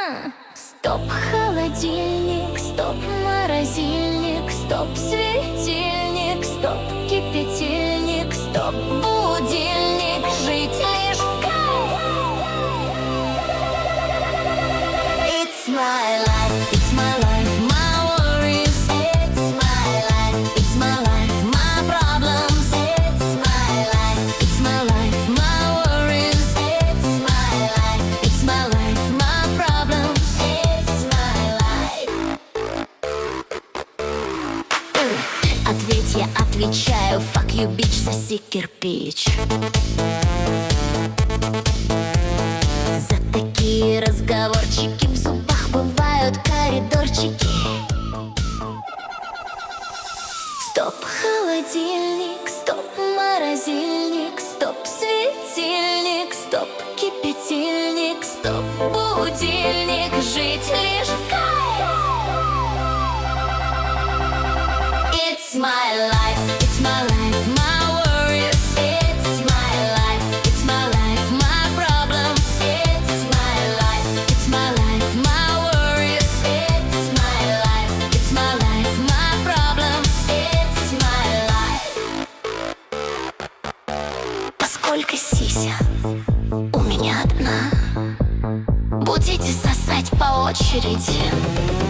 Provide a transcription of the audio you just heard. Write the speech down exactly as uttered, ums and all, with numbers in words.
Стоп, холодильник, стоп, морозильник, стоп, светильник, стоп, кипятильник, стоп, будильник, жить лишь в кайф. It's my life, it's my life, my worries. It's my life, it's my life, my problems. It's my life, it's my life, my worries. It's my life, it's my life, my problems. It's my life. Ответь, я отвечаю, fuck you, bitch, соси кирпич. За такие разговорчики в зубах бывают коридорчики. Стоп, холодильник, стоп, морозильник, стоп, светильник, стоп, кипятильник, стоп, будильник, жить лишь в кайф. It's my life, it's my life, my worries. It's my life, it's my life, my problems. It's my life, it's my life, my worries. It's my life, it's my life, my problems. It's my life. Поскольку сися у меня одна, будете сосать по очереди.